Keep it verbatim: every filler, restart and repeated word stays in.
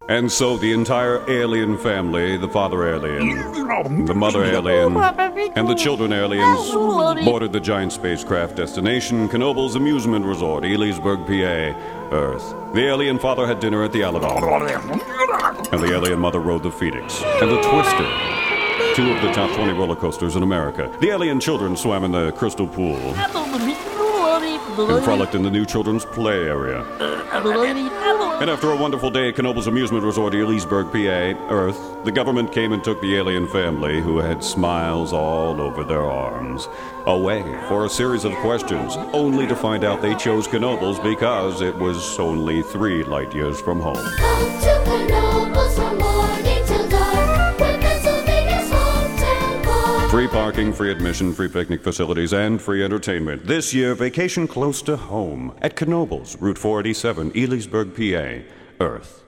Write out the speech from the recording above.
And so the entire alien family, the father alien, the mother alien, and the children aliens boarded the giant spacecraft destination, Knoebels Amusement Resort, Elysburg, P A, Earth. The alien father had dinner at the Aladon, and the alien mother rode the Phoenix and the Twister, two of the top twenty roller coasters in America. The alien children swam in the Crystal Pool and frolicked in the new children's play area. And after a wonderful day at Knoebels Amusement Resort, Elysburg, P A, Earth, the government came and took the alien family, who had smiles all over their arms, away for a series of questions, only to find out they chose Knoebels because it was only three light years from home. Come to Knoebels from morning till dark, we're Pennsylvania's hometown park. Free parking, free admission, free picnic facilities, and free entertainment. This year, vacation close to home at Knoebels, Route four eighty-seven, Elysburg, P A, Earth.